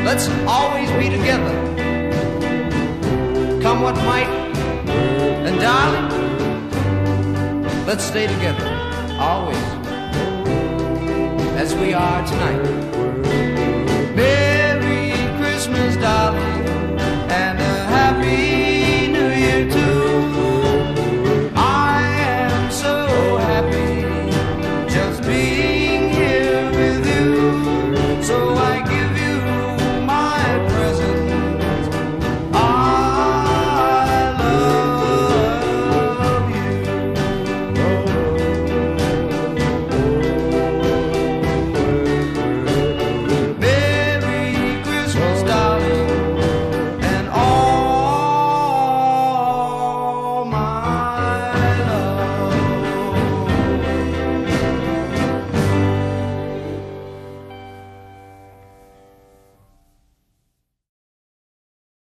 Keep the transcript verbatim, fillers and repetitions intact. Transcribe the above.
Let's always be together, come what might. And darling, let's stay together, always, as we are tonight. Merry Christmas, darling, and a Happy New Year too. I am so happy just being here with you. So I give you my present. I love you. Merry Christmas, darling.